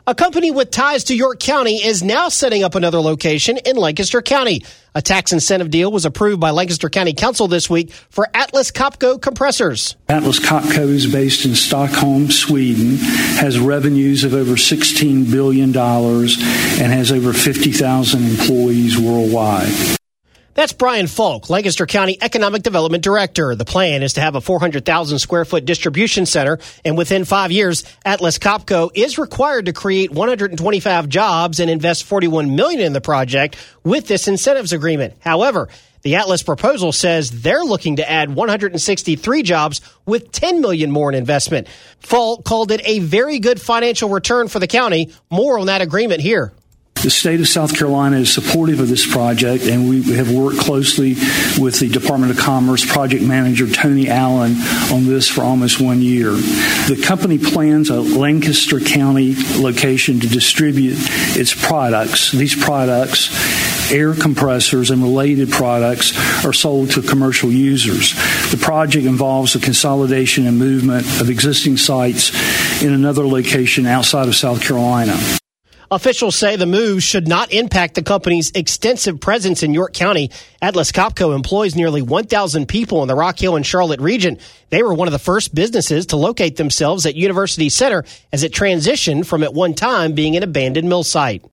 A company with ties to York County is now setting up another location in Lancaster County. A tax incentive deal was approved by Lancaster County Council this week for Atlas Copco compressors. Atlas Copco is based in Stockholm, Sweden, has revenues of over $16 billion, and has over 50,000 employees worldwide. That's Brian Falk, Lancaster County Economic Development Director. The plan is to have a 400,000 square foot distribution center, and within 5 years, Atlas Copco is required to create 125 jobs and invest $41 million in the project with this incentives agreement. However, the Atlas proposal says they're looking to add 163 jobs with $10 million more in investment. Falk called it a very good financial return for the county. More on that agreement here. The state of South Carolina is supportive of this project, and we have worked closely with the Department of Commerce project manager, Tony Allen, on this for almost 1 year. The company plans a Lancaster County location to distribute its products. These products, air compressors and related products, are sold to commercial users. The project involves the consolidation and movement of existing sites in another location outside of South Carolina. Officials say the move should not impact the company's extensive presence in York County. Atlas Copco employs nearly 1,000 people in the Rock Hill and Charlotte region. They were one of the first businesses to locate themselves at University Center as it transitioned from at one time being an abandoned mill site.